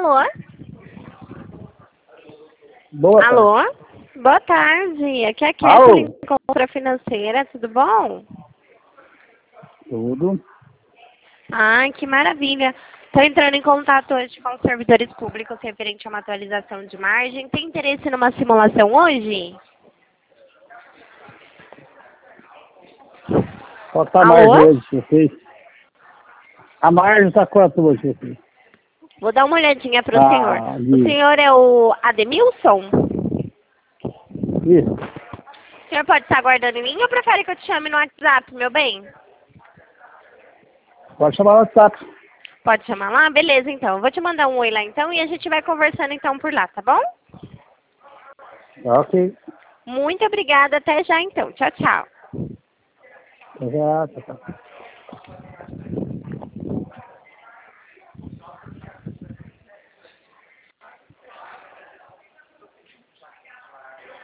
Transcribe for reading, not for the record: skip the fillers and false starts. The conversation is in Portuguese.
Alô? Boa tarde. Alô? Boa tarde. Aqui é a Alô? Kathleen, Consultora Financeira. Tudo bom? Tudo. Ai, que maravilha. Estou entrando em contato hoje com os servidores públicos referente a uma atualização de margem. Tem interesse numa simulação hoje? Qual tá a Alô? margem hoje, vocês? A margem tá quanto hoje, vocês? Vou dar uma olhadinha para o senhor. O Isso. senhor é o Ademilson? Isso. O senhor pode estar aguardando em mim ou prefere que eu te chame no WhatsApp, meu bem? Pode chamar no WhatsApp. Pode chamar lá? Beleza, então. Eu vou te mandar um oi lá, então, e a gente vai conversando, então, por lá, tá bom? Ok. Muito obrigada. Até já, então. Tchau, tchau. Já, tá.